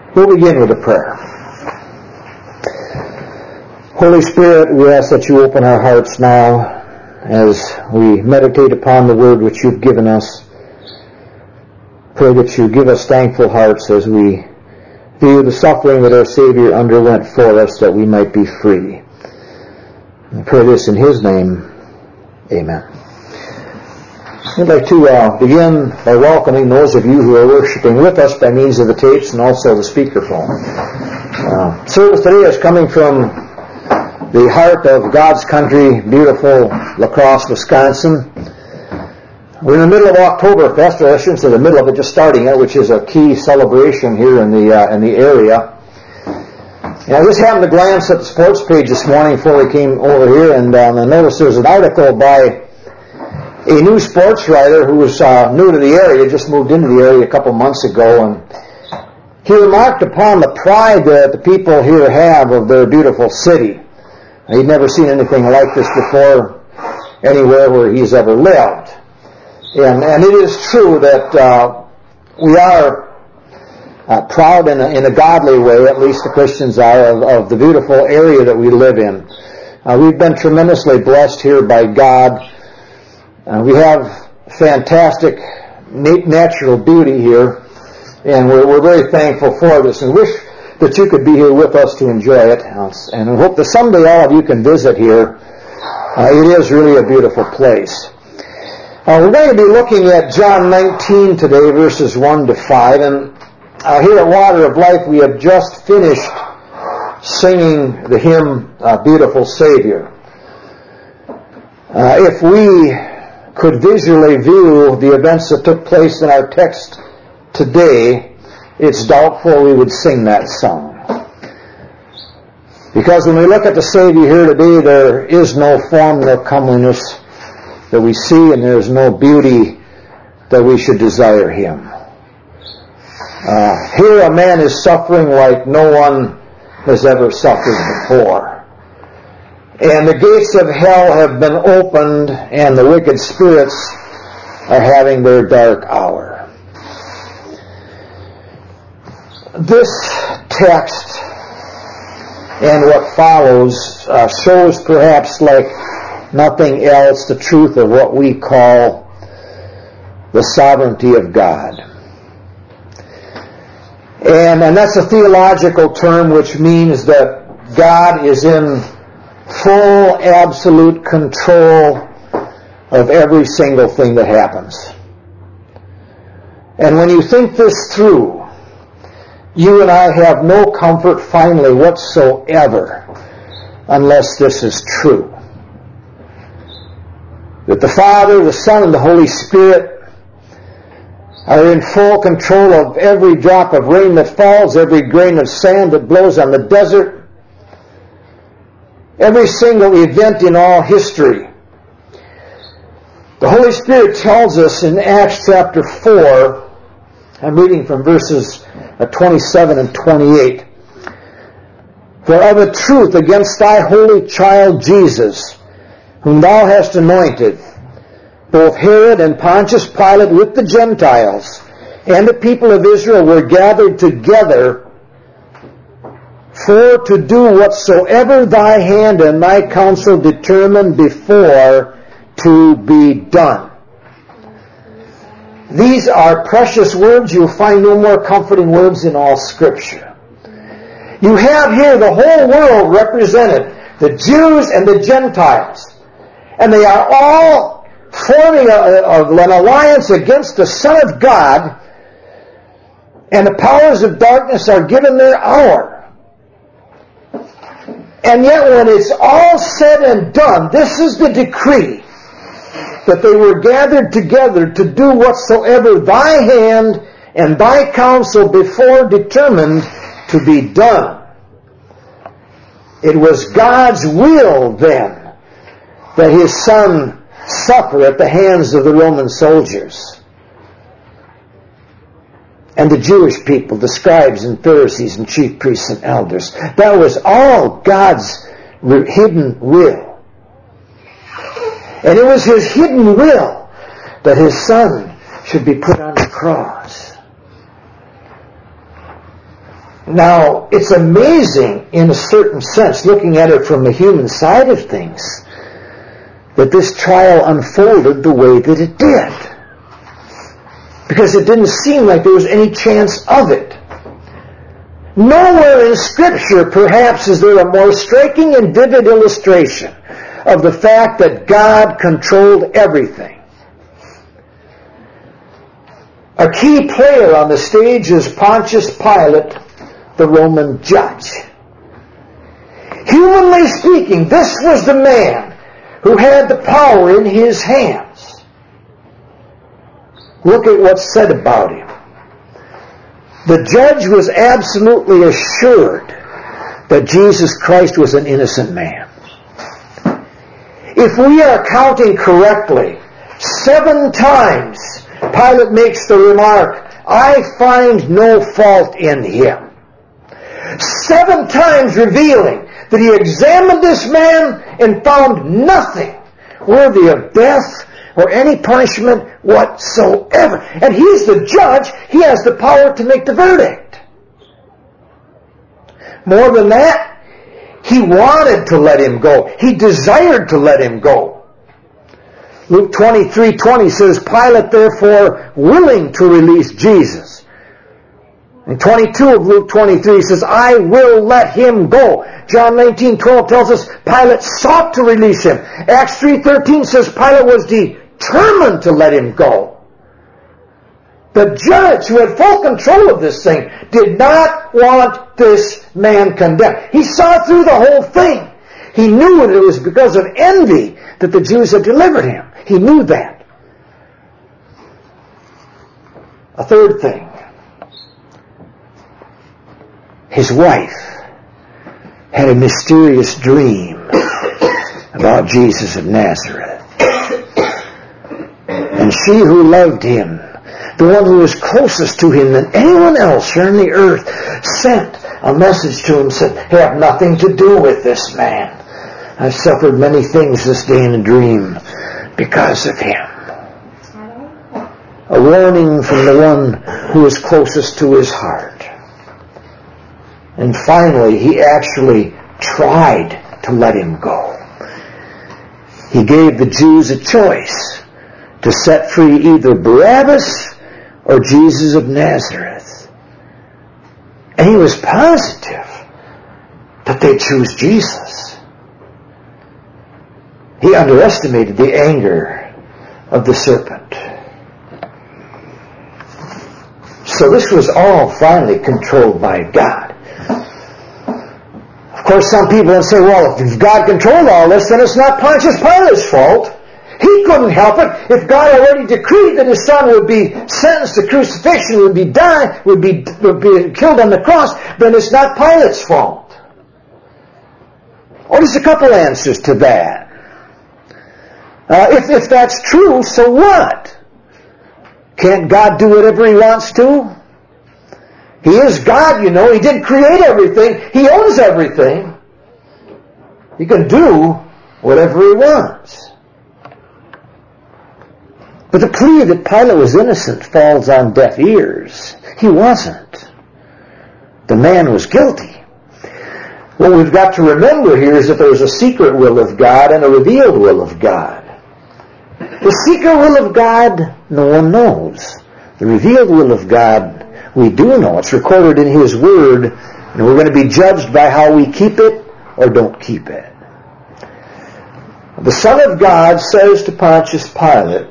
We'll begin with a prayer. Holy Spirit, we ask that you open our hearts now as we meditate upon the word which you've given us. Pray that you give us thankful hearts as we view the suffering that our Savior underwent for us, that we might be free. I pray this in His name. Amen. I'd like to begin by welcoming those of you who are worshiping with us by means of the tapes and also the speakerphone. Service today is coming from the heart of God's country, beautiful La Crosse, Wisconsin. We're in the middle of Oktoberfest, or I shouldn't say the middle of it, just starting it, which is a key celebration here in the area. And I just happened to glance at the sports page this morning before we came over here, and I noticed there's an article by a new sports writer who was new to the area, just moved into the area a couple months ago, and he remarked upon the pride that the people here have of their beautiful city. He'd never seen anything like this before anywhere where he's ever lived. And it is true that we are proud in a godly way, at least the Christians are, of the beautiful area that we live in. We've been tremendously blessed here by God. We have fantastic natural beauty here, and we're very thankful for this, and wish that you could be here with us to enjoy it. And I hope that someday all of you can visit here. It is really a beautiful place. We're going to be looking at John 19 today, verses 1 to 5. And here at Water of Life, we have just finished singing the hymn, Beautiful Savior. If we could visually view the events that took place in our text today, it's doubtful we would sing that song. Because when we look at the Savior here today, there is no form nor comeliness that we see, and there is no beauty that we should desire Him. Here a man is suffering like no one has ever suffered before. And the gates of hell have been opened, and the wicked spirits are having their dark hour. This text and what follows shows perhaps like nothing else the truth of what we call the sovereignty of God. And that's a theological term which means that God is in full, absolute control of every single thing that happens. And when you think this through, you and I have no comfort finally whatsoever unless this is true. That the Father, the Son, and the Holy Spirit are in full control of every drop of rain that falls, every grain of sand that blows on the desert, every single event in all history. The Holy Spirit tells us in Acts chapter 4, I'm reading from verses 27 and 28. For of a truth against thy holy child Jesus, whom thou hast anointed, both Herod and Pontius Pilate with the Gentiles and the people of Israel were gathered together for to do whatsoever thy hand and thy counsel determined before to be done. These are precious words. You'll find no more comforting words in all Scripture. You have here the whole world represented, the Jews and the Gentiles. And they are all forming an alliance against the Son of God, and the powers of darkness are given their hour. And yet when it's all said and done, this is the decree, that they were gathered together to do whatsoever thy hand and thy counsel before determined to be done. It was God's will then that His Son suffer at the hands of the Roman soldiers and the Jewish people, the scribes and Pharisees and chief priests and elders. That was all God's hidden will. And it was His hidden will that His Son should be put on the cross. Now, it's amazing in a certain sense, looking at it from the human side of things, that this trial unfolded the way that it did. Because it didn't seem like there was any chance of it. Nowhere in Scripture, perhaps, is there a more striking and vivid illustration of the fact that God controlled everything. A key player on the stage is Pontius Pilate, the Roman judge. Humanly speaking, this was the man who had the power in his hands. Look at what's said about him. The judge was absolutely assured that Jesus Christ was an innocent man. If we are counting correctly, 7 times Pilate makes the remark, "I find no fault in him." 7 times revealing that he examined this man and found nothing worthy of death or any punishment whatsoever. And he's the judge. He has the power to make the verdict. More than that, he wanted to let him go. He desired to let him go. Luke 23:20 says, Pilate therefore willing to release Jesus. In 22 of Luke 23 says, I will let him go. John 19:12 tells us Pilate sought to release him. Acts 3:13 says Pilate was determined to let him go. The judge, who had full control of this thing, did not want this man condemned. He saw through the whole thing. He knew that it was because of envy that the Jews had delivered him. He knew that. A third thing. His wife had a mysterious dream about Jesus of Nazareth. And she who loved him, the one who was closest to him than anyone else here on the earth, sent a message to him, said, have nothing to do with this man. I've suffered many things this day in a dream because of him. A warning from the one who is closest to his heart. And finally, he actually tried to let him go. He gave the Jews a choice to set free either Barabbas or Jesus of Nazareth. And he was positive that they'd choose Jesus. He underestimated the anger of the serpent. So this was all finally controlled by God. Of course, some people would say, well, if God controlled all this, then it's not Pontius Pilate's fault. He couldn't help it. If God already decreed that his son would be sentenced to crucifixion, would be killed on the cross, then it's not Pilate's fault. Well, there's a couple answers to that. If that's true, so what? Can't God do whatever he wants to? He is God, you know. He did create everything. He owns everything. He can do whatever he wants. But the plea that Pilate was innocent falls on deaf ears. He wasn't. The man was guilty. What we've got to remember here is that there's a secret will of God and a revealed will of God. The secret will of God, no one knows. The revealed will of God, we do know. It's recorded in his word, and we're going to be judged by how we keep it or don't keep it. The Son of God says to Pontius Pilate,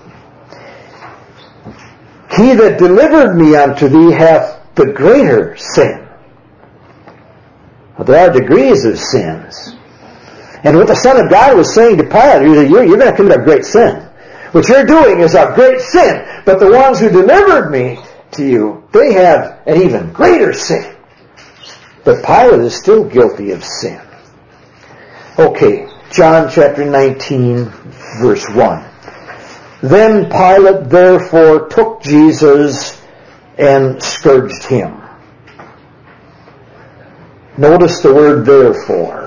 he that delivered me unto thee hath the greater sin. Well, there are degrees of sins. And what the Son of God was saying to Pilate, is that you're going to commit a great sin. What you're doing is a great sin. But the ones who delivered me to you, they have an even greater sin. But Pilate is still guilty of sin. Okay, John chapter 19, verse 1. Then Pilate therefore took Jesus and scourged him. Notice the word therefore.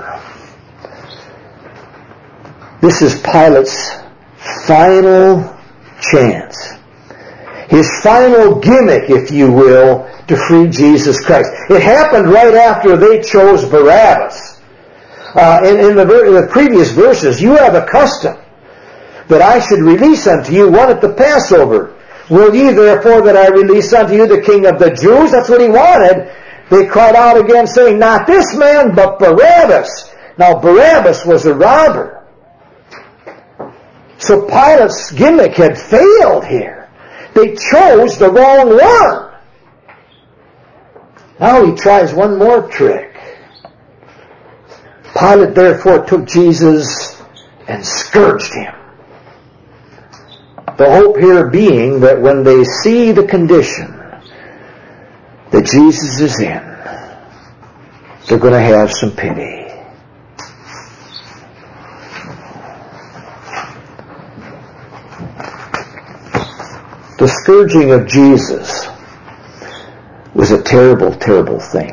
This is Pilate's final chance. His final gimmick, if you will, to free Jesus Christ. It happened right after they chose Barabbas. In the previous verses, you have a custom that I should release unto you one at the Passover. Will ye therefore that I release unto you the King of the Jews? That's what he wanted. They cried out again, saying, not this man, but Barabbas. Now Barabbas was a robber. So Pilate's gimmick had failed here. They chose the wrong one. Now he tries one more trick. Pilate therefore took Jesus and scourged him. The hope here being that when they see the condition that Jesus is in, they're going to have some pity. The scourging of Jesus was a terrible, terrible thing.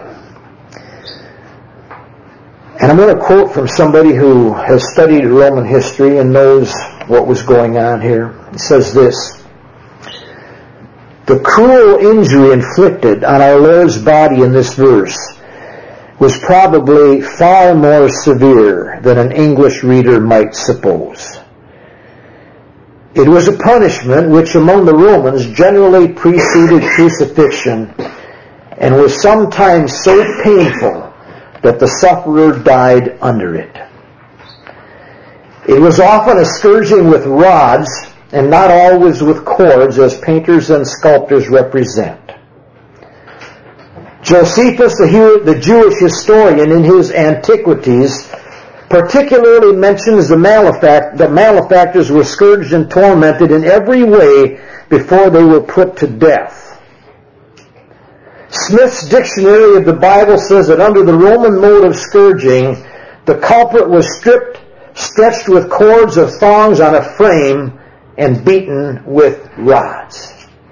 And I'm going to quote from somebody who has studied Roman history and knows what was going on here. He says this: the cruel injury inflicted on our Lord's body in this verse was probably far more severe than an English reader might suppose. It was a punishment which among the Romans generally preceded crucifixion and was sometimes so painful that the sufferer died under it. It was often a scourging with rods and not always with cords, as painters and sculptors represent. Josephus, the Jewish historian, in his Antiquities, particularly mentions the malefactors were scourged and tormented in every way before they were put to death. Smith's Dictionary of the Bible says that under the Roman mode of scourging, the culprit was stripped, stretched with cords or thongs on a frame, and beaten with rods.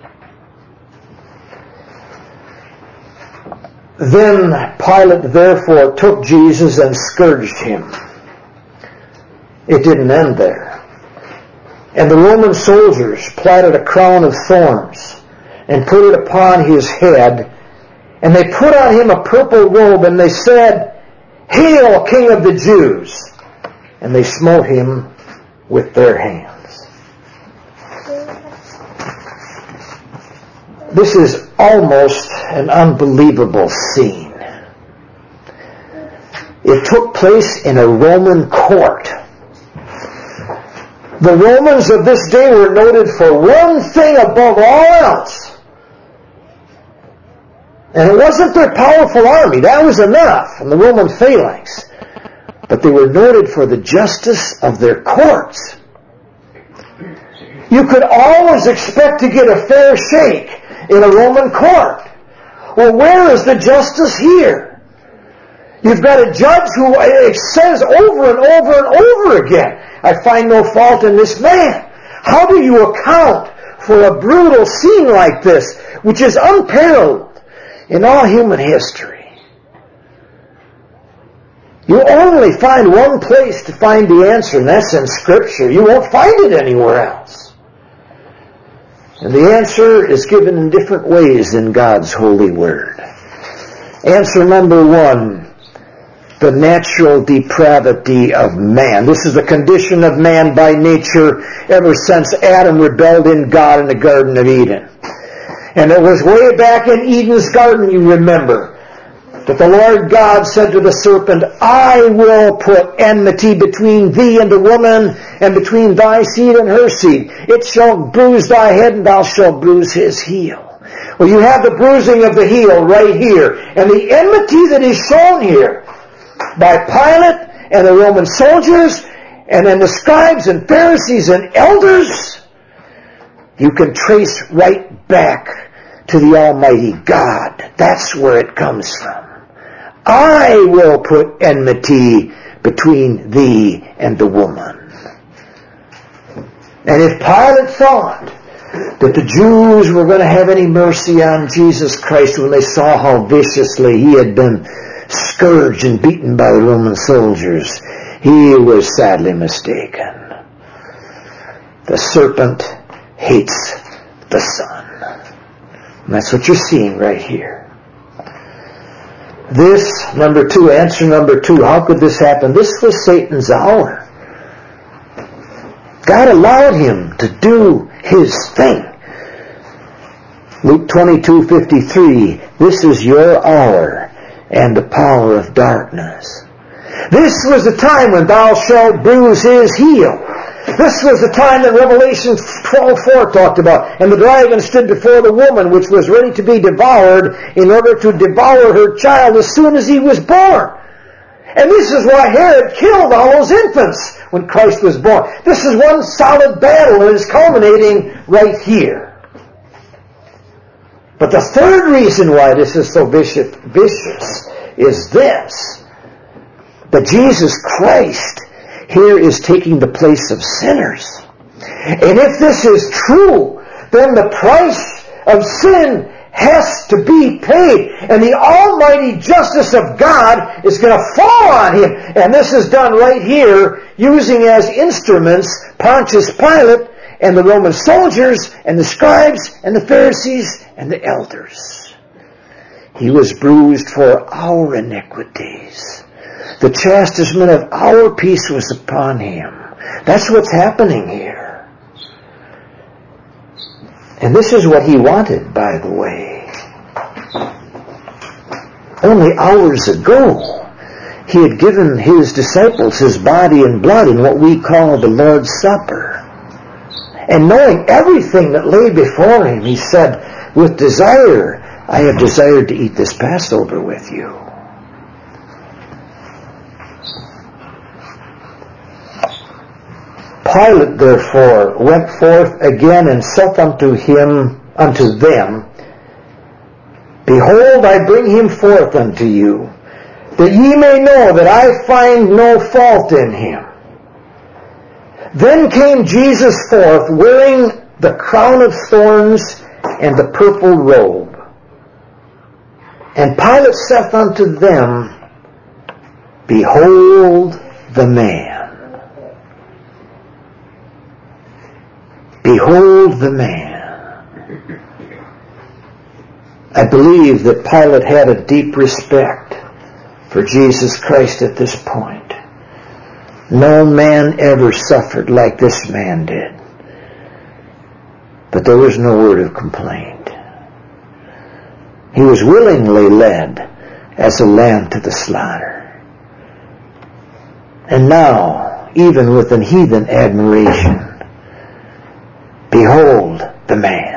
Then Pilate therefore took Jesus and scourged him. It didn't end there. And the Roman soldiers platted a crown of thorns and put it upon his head, and they put on him a purple robe, and they said, "Hail, King of the Jews!" And they smote him with their hands. This is almost an unbelievable scene. It took place in a Roman court. The Romans of this day were noted for one thing above all else. And it wasn't their powerful army. That was enough, and the Roman phalanx. But they were noted for the justice of their courts. You could always expect to get a fair shake in a Roman court. Well, where is the justice here? You've got a judge who says over and over and over again, "I find no fault in this man." How do you account for a brutal scene like this, which is unparalleled in all human history? You only find one place to find the answer, and that's in Scripture. You won't find it anywhere else. And the answer is given in different ways in God's holy word. Answer number one: the natural depravity of man. This is the condition of man by nature ever since Adam rebelled in God in the Garden of Eden. And it was way back in Eden's garden, you remember, that the Lord God said to the serpent, "I will put enmity between thee and the woman, and between thy seed and her seed. It shall bruise thy head, and thou shalt bruise his heel." Well, you have the bruising of the heel right here. And the enmity that is shown here by Pilate and the Roman soldiers, and then the scribes and Pharisees and elders, you can trace right back to the Almighty God. That's where it comes from. "I will put enmity between thee and the woman." And if Pilate thought that the Jews were going to have any mercy on Jesus Christ when they saw how viciously he had been scourged and beaten by the Roman soldiers, he was sadly mistaken. The serpent hates the Son. And that's what you're seeing right here. This, number two, answer number two, how could this happen? This was Satan's hour. God allowed him to do his thing. Luke 22:53, this is your hour and the power of darkness. This was the time when thou shalt bruise his heel. This was the time that Revelation 12:4 talked about. And the dragon stood before the woman, which was ready to be devoured, in order to devour her child as soon as he was born. And this is why Herod killed all those infants when Christ was born. This is one solid battle that is culminating right here. But the third reason why this is so vicious is this: that Jesus Christ here is taking the place of sinners. And if this is true, then the price of sin has to be paid. And the almighty justice of God is going to fall on him. And this is done right here, using as instruments Pontius Pilate and the Roman soldiers and the scribes and the Pharisees and the elders. He was bruised for our iniquities. The chastisement of our peace was upon him. That's what's happening here. And this is what he wanted, by the way. Only hours ago, he had given his disciples his body and blood in what we call the Lord's Supper. And knowing everything that lay before him, he said, with desire, I have desired to eat this Passover with you. Pilate therefore went forth again and saith unto them, Behold, I bring him forth unto you, that ye may know that I find no fault in him. Then came Jesus forth, wearing the crown of thorns and the purple robe. And Pilate saith unto them, Behold the man. Behold the man. I believe that Pilate had a deep respect for Jesus Christ at this point. No man ever suffered like this man did. But there was no word of complaint. He was willingly led as a lamb to the slaughter. And now, even with an heathen admiration, behold the man.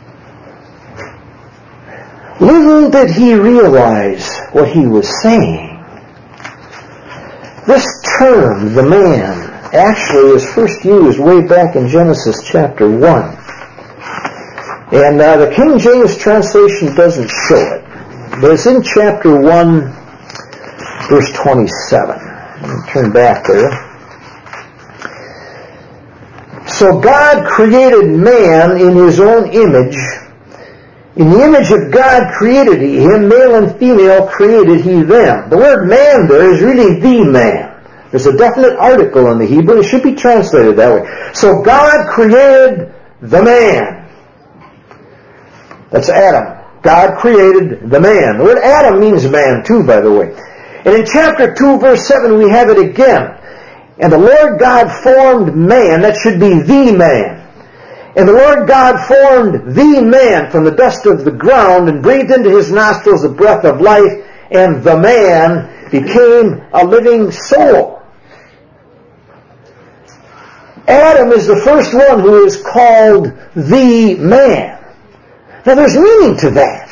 Little did he realize what he was saying. This term, the man, actually is first used way back in Genesis chapter 1. And the King James translation doesn't show it. But it's in chapter 1, verse 27. Let me turn back there. So God created man in his own image. In the image of God created he him, male and female created he them. The word man there is really the man. There's a definite article in the Hebrew. It should be translated that way. So God created the man. That's Adam. God created the man. The word Adam means man too, by the way. And in chapter 2, verse 7, we have it again. And the Lord God formed man, that should be the man. And the Lord God formed the man from the dust of the ground and breathed into his nostrils the breath of life, and the man became a living soul. Adam is the first one who is called the man. Now there's meaning to that.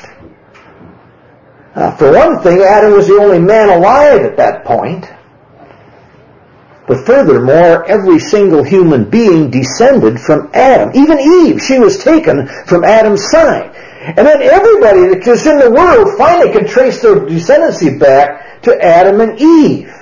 For one thing, Adam was the only man alive at that point. But furthermore, every single human being descended from Adam. Even Eve, she was taken from Adam's side. And then everybody that is in the world finally can trace their descendancy back to Adam and Eve.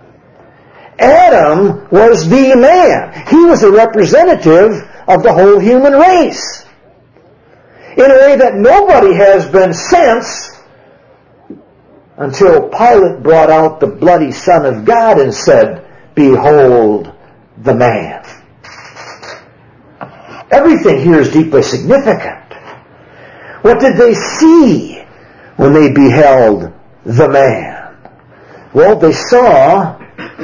Adam was the man. He was a representative of the whole human race. In a way that nobody has been since, until Pilate brought out the bloody Son of God and said, Behold the man. Everything here is deeply significant. What did they see when they beheld the man? Well, they saw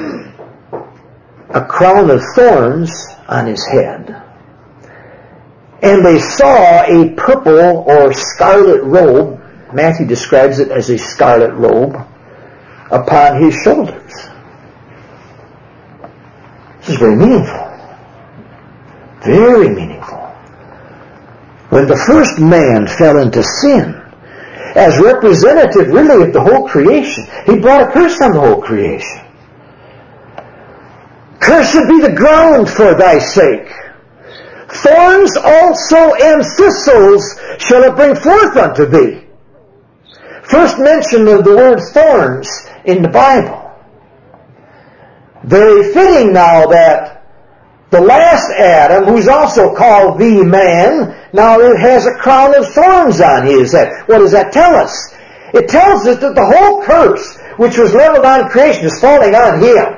a crown of thorns on his head. And they saw a purple or scarlet robe, Matthew describes it as a scarlet robe, upon his shoulders. This is very meaningful. Very meaningful. When the first man fell into sin, as representative really of the whole creation, he brought a curse on the whole creation. Cursed be the ground for thy sake. Thorns also and thistles shall it bring forth unto thee. First mention of the word thorns in the Bible. Very fitting now that the last Adam, who's also called the man, now it has a crown of thorns on his head. What does that tell us? It tells us that the whole curse which was leveled on creation is falling on him.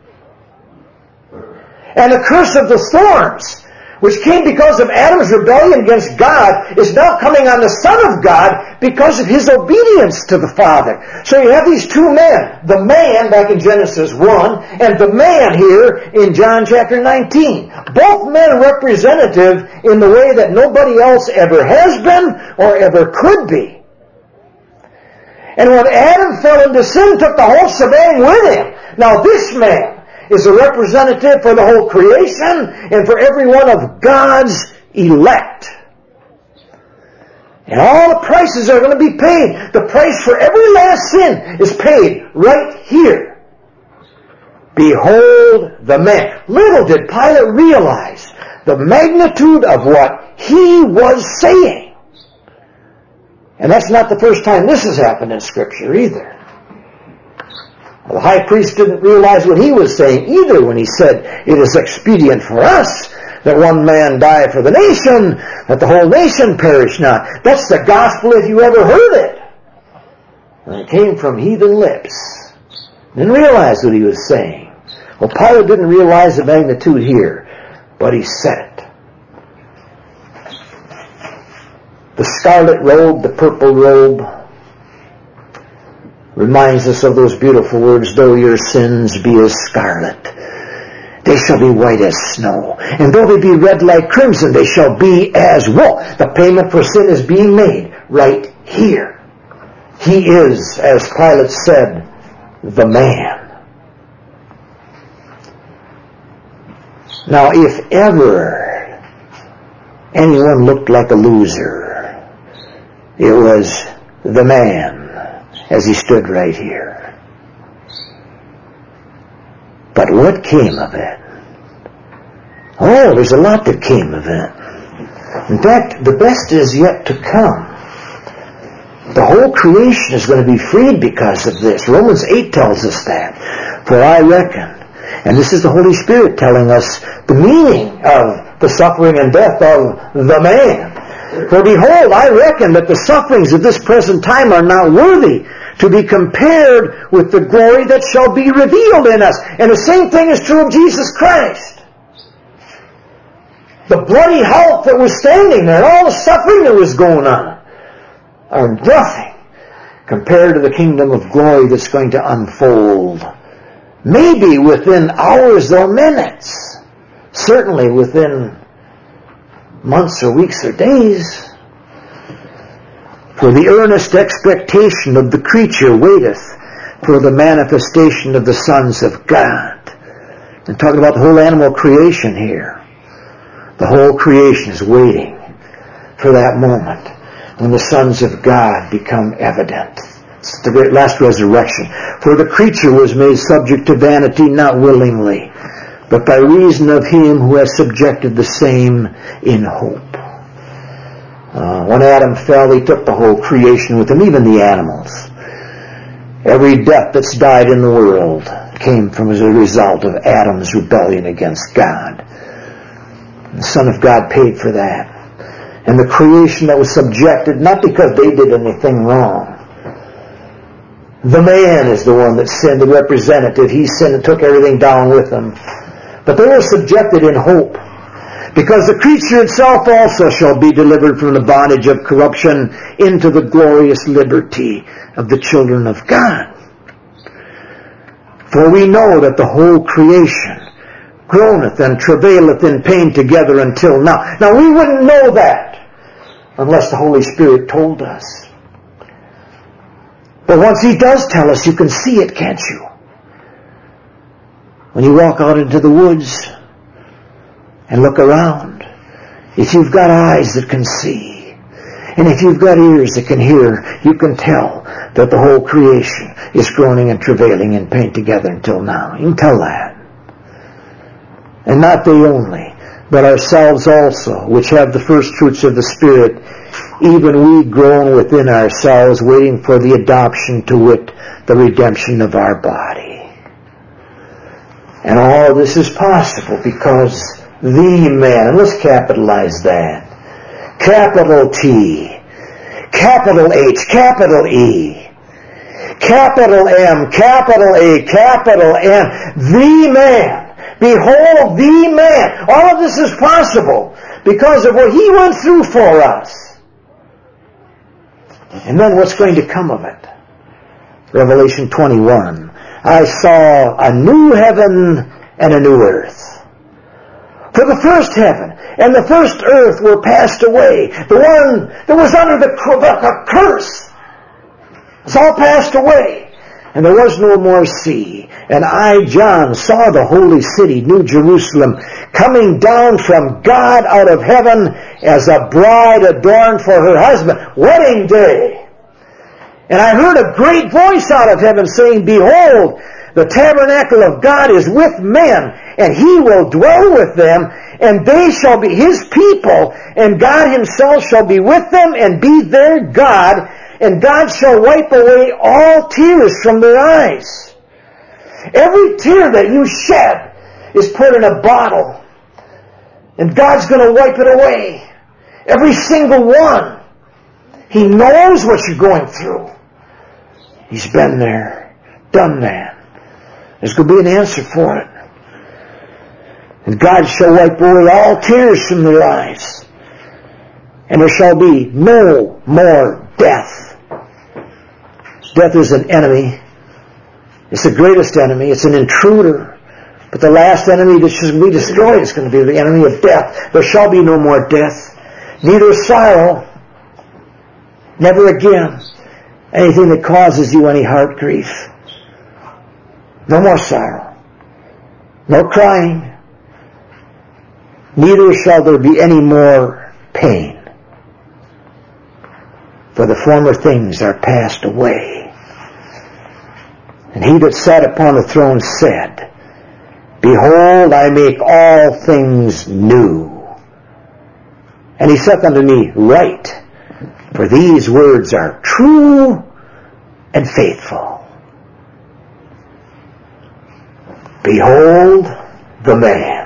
And the curse of the thorns, which came because of Adam's rebellion against God, is now coming on the Son of God because of his obedience to the Father. So you have these two men, the man back in Genesis 1, and the man here in John chapter 19. Both men representative in the way that nobody else ever has been or ever could be. And when Adam fell into sin, took the whole shebang with him. Now this man is a representative for the whole creation and for every one of God's elect. And all the prices are going to be paid. The price for every last sin is paid right here. Behold the man. Little did Pilate realize the magnitude of what he was saying. And that's not the first time this has happened in Scripture either. The high priest didn't realize what he was saying either when he said, it is expedient for us that one man die for the nation, that the whole nation perish not. That's the gospel if you ever heard it. And it came from heathen lips. Didn't realize what he was saying. Well, Pilate didn't realize the magnitude here, but he said it. The scarlet robe, the purple robe, reminds us of those beautiful words, though your sins be as scarlet, they shall be white as snow. And though they be red like crimson, they shall be as wool. The payment for sin is being made right here. He is, as Pilate said, the man. Now, if ever anyone looked like a loser, it was the man as he stood right here. But what came of it? Oh, there's a lot that came of it. In fact, the best is yet to come. The whole creation is going to be freed because of this. Romans 8 tells us that. For I reckon, and this is the Holy Spirit telling us the meaning of the suffering and death of the man. For behold, I reckon that the sufferings of this present time are not worthy to be compared with the glory that shall be revealed in us. And the same thing is true of Jesus Christ. The bloody hulk that was standing there, all the suffering that was going on, are nothing compared to the kingdom of glory that's going to unfold. Maybe within hours or minutes. Certainly within months or weeks or days. For the earnest expectation of the creature waiteth for the manifestation of the sons of God. I'm talking about the whole animal creation here. The whole creation is waiting for that moment when the sons of God become evident. It's the great last resurrection. For the creature was made subject to vanity, not willingly, but by reason of him who has subjected the same in hope. When Adam fell, he took the whole creation with him, even the animals. Every death that's died in the world came from as a result of Adam's rebellion against God. The Son of God paid for that. And the creation that was subjected, not because they did anything wrong. The man is the one that sinned, the representative. He sinned and took everything down with him. But they were subjected in hope. Because the creature itself also shall be delivered from the bondage of corruption into the glorious liberty of the children of God. For we know that the whole creation groaneth and travaileth in pain together until now. Now we wouldn't know that unless the Holy Spirit told us. But once He does tell us, you can see it, can't you? When you walk out into the woods and look around, if you've got eyes that can see, and if you've got ears that can hear, you can tell that the whole creation is groaning and travailing in pain together until now. You can tell that. And not they only, but ourselves also, which have the first fruits of the Spirit, even we groan within ourselves, waiting for the adoption, to wit, the redemption of our body. And all this is possible because the man, and let's capitalize that, capital T, capital H, capital E, capital M, capital A, capital M, the man. Behold, the man. All of this is possible because of what He went through for us. And then what's going to come of it? Revelation 21. I saw a new heaven and a new earth. For the first heaven and the first earth were passed away. The one that was under the curse was all passed away. And there was no more sea. And I, John, saw the holy city, New Jerusalem, coming down from God out of heaven as a bride adorned for her husband. Wedding day. And I heard a great voice out of heaven saying, Behold, the tabernacle of God is with men, and He will dwell with them, and they shall be His people, and God Himself shall be with them and be their God, and God shall wipe away all tears from their eyes. Every tear that you shed is put in a bottle, and God's going to wipe it away. Every single one. He knows what you're going through. He's been there, done that. There's going to be an answer for it. And God shall wipe away all tears from their eyes. And there shall be no more death. Death is an enemy. It's the greatest enemy. It's an intruder. But the last enemy that should be destroyed is going to be the enemy of death. There shall be no more death. Neither sorrow. Never again. Anything that causes you any heart grief. No more sorrow. No crying. Neither shall there be any more pain. For the former things are passed away. And He that sat upon the throne said, Behold, I make all things new. And He saith unto me, Write, for these words are true and faithful. Behold the man.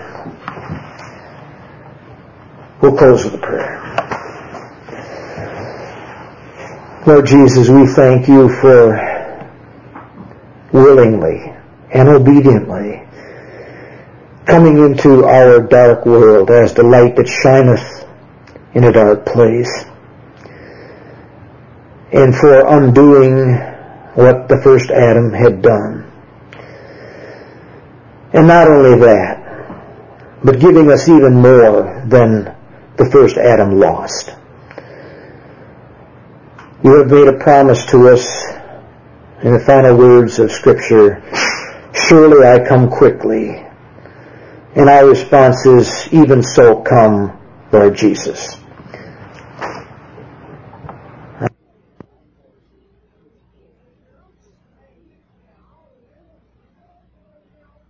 We'll close with a prayer. Lord Jesus, we thank You for willingly and obediently coming into our dark world as the light that shineth in a dark place, and for undoing what the first Adam had done. And not only that, but giving us even more than the first Adam lost. You have made a promise to us in the final words of Scripture, Surely I come quickly. And our response is, Even so come, Lord Jesus.